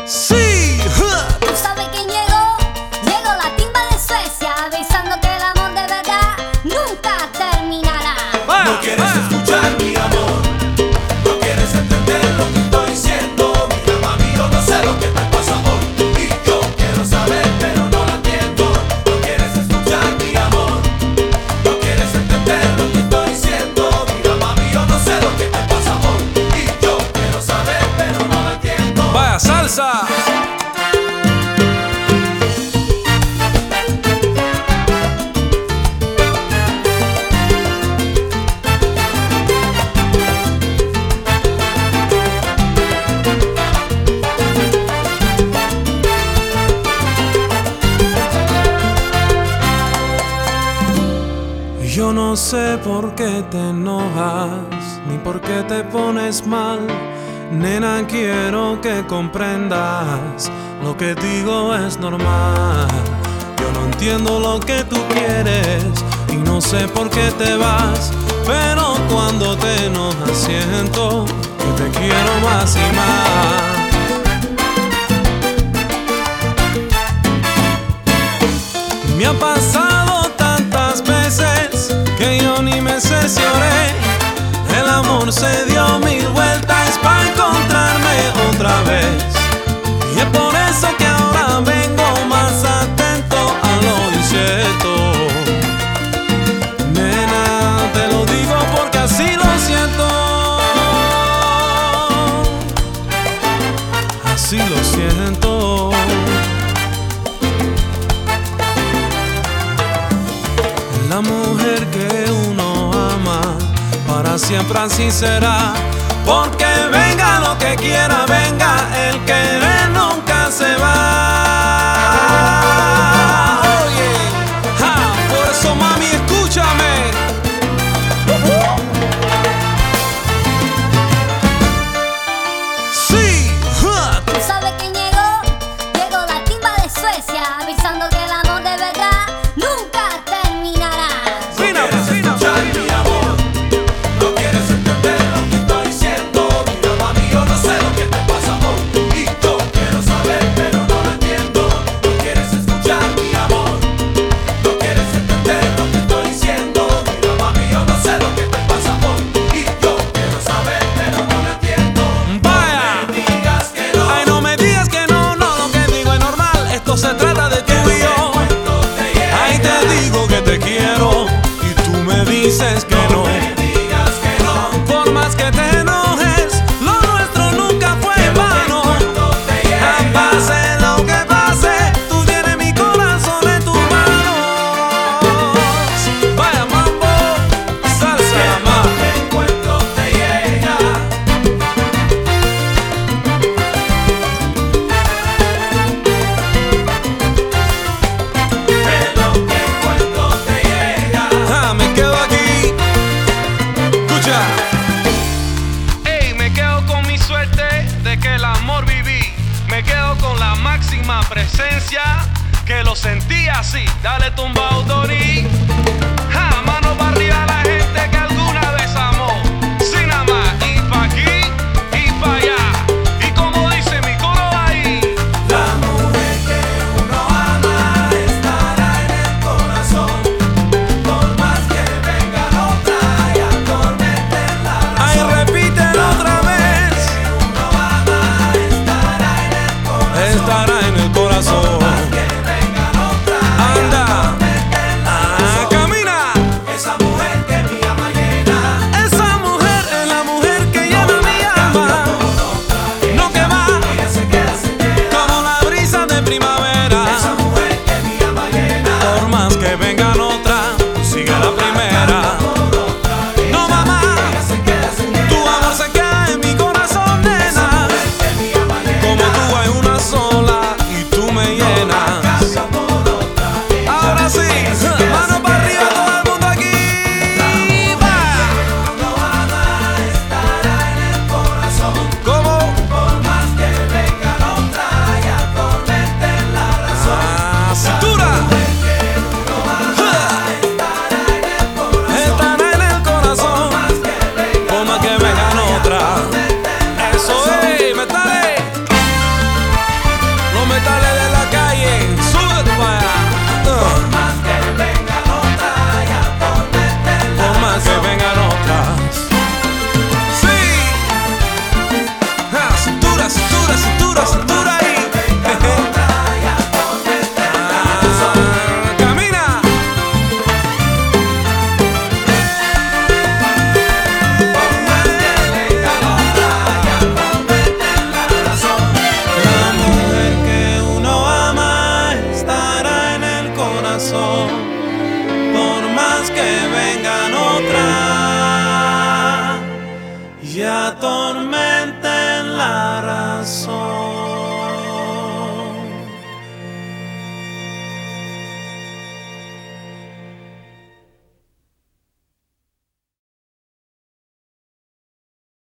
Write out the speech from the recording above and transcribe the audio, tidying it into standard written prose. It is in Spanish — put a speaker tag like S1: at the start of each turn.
S1: Sí,
S2: Tú sabes quién llegó, llegó la timba de Suecia, avisando que el amor de verdad nunca terminará.
S3: No quieres escuchar mi amor, no quieres entender lo que estoy diciendo. Mira mami, yo no sé lo que te pasa hoy, y yo quiero saber pero no lo entiendo. No quieres escuchar mi amor, no quieres entender lo que estoy diciendo. Mira mami, yo no sé lo que te pasa hoy, y yo quiero saber pero no lo entiendo.
S1: vaya salsa. Yo no sé por qué te enojas, ni por qué te pones mal. Nena, quiero que comprendas, lo que digo es normal. Yo no entiendo lo que tú quieres y no sé por qué te vas, pero cuando te enojas siento que te quiero más y más. Me ha pasado tantas veces que yo ni me cercioré. El amor se dio mil vueltas para encontrarme otra vez. Y es por eso que ahora vengo más atento a lo incierto. Nena, te lo digo porque así lo siento. Así lo siento. La mujer que uno ama, para siempre así será. Porque venga lo que quiera, venga, el querer nunca se va. Oye, por eso mami, escúchame. Sí,
S2: Tú sabes quién llegó, llegó la timba de Suecia, avisando que el amor de verdad nunca terminará.
S1: fina, fina.
S3: Escuchar mi amor, no quieres entender lo que estoy diciendo. Mira mami, yo no sé lo que te pasa hoy, y yo quiero saber pero no lo entiendo. No quieres escuchar mi amor, no quieres entender lo que estoy diciendo. Mira mami, yo no sé lo que te pasa hoy, y yo quiero saber pero no lo entiendo.
S1: Vaya.
S3: No me digas que no.
S1: Ay, no me digas que no, no, lo que digo es normal. Esto se trata de tú y yo. Ay, te digo que te quiero y tú me dices que no.
S3: Me digas que no.
S1: Por más que te enojes, lo nuestro nunca fue en vano. Pase lo que pase, tú tienes mi corazón en tus manos. Vaya mambo, salsa más.
S3: El encuentro te llega. Pero que encuentro te llega.
S1: Me quedo aquí. Escucha. Ey, me quedo con mi suerte de que el amor viví. Me quedo con la máxima presencia que lo sentí así. Dale tumbao, Dori. Mano para arriba la gente que alguna vez amó. Sin nada más, y pa' aquí y pa' allá. Y como dice mi coro ahí.
S3: La mujer que uno ama estará en el corazón. Por más que venga otra y atormenten la
S1: Ay,
S3: razón.
S1: repítelo otra vez.
S3: Uno ama estará en el corazón.
S1: Estará en el corazón.
S3: Que venga otra y
S1: Anda.
S3: atormenten la razón.
S1: Camina.
S3: Esa mujer que atormenten la razón.